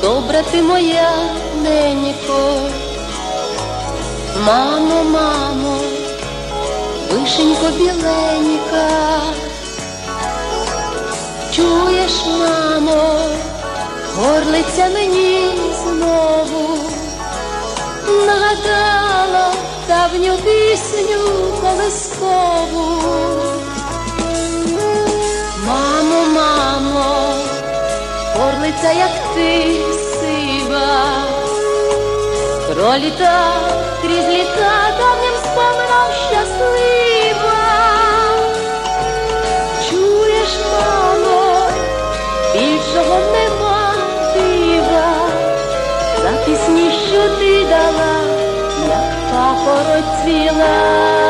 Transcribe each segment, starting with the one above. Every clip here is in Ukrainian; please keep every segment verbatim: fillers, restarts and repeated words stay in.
добра ти моя ненько. Мамо, мамо, вишенько біленька, чуєш, мамо, горлиця мені знову нагадала давню пісню колискову. Мамо, мамо, горлиця, як ти сива, проліта крізь літа давнім спомином щаслива. Чуєш, мамо, більшого нема дива, за пісні, що ти дала, як папороть цвіла.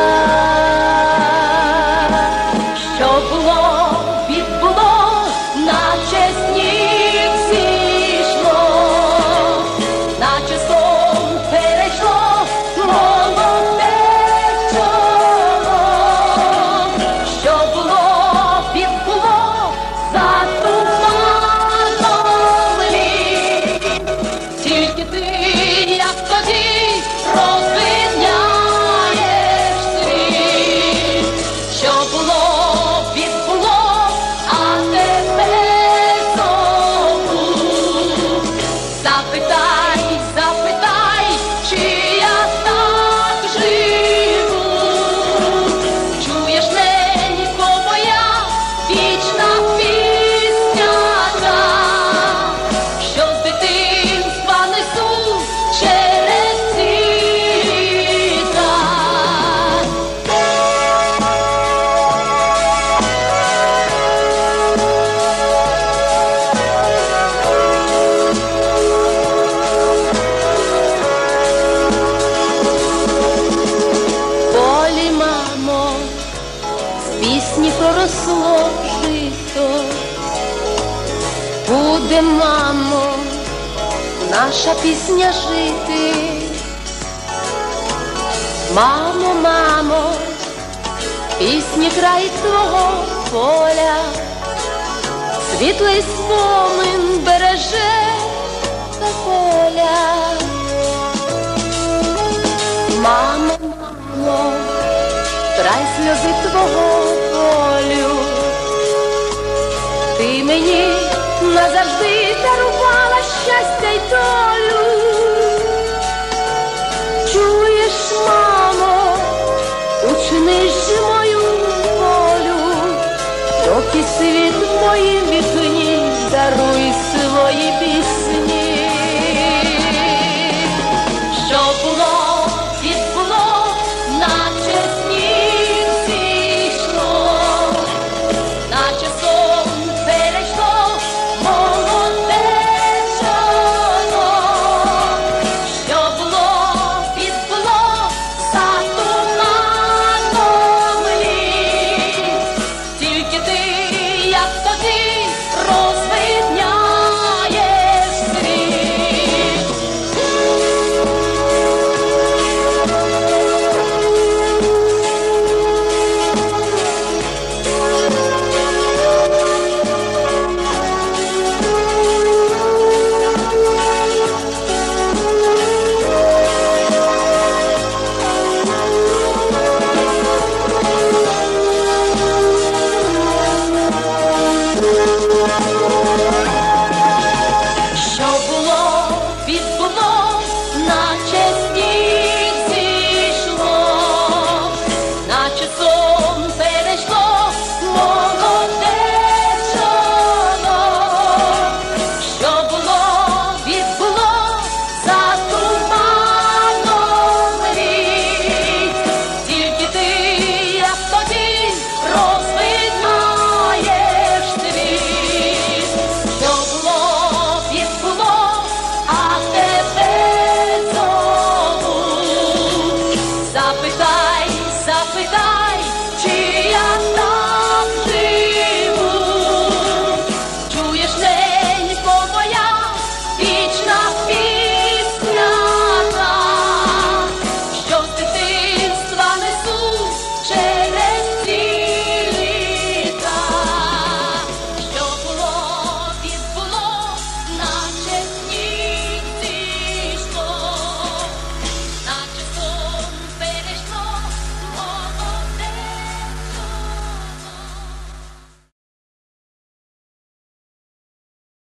Що було, відбуло, наче сніг зійшло, наче сон перейшло молоде чоло. Що було, відбуло, за туманом літ, тільки ти, як тоді, розвидняєш світ. Що було, відбуло, а тепер забудь. Запитай, запитай, чи я так живу. Чуєш, ненько моя, вічна пісня, що з дитинства несу через ці літа. Полі, мамо, з пісні проросло жито. Буде, мамо, наша пісня жити. Мамо, мамо, пісні край твого поля, світлий спомин береже та поля. Мамо, мамо, край сльози твого болю, ти мені назавжди дарувала щастя й долю. Чуєш, мамо, учини ж мою волю, доки світ в моїм вікні, даруй свої пісні.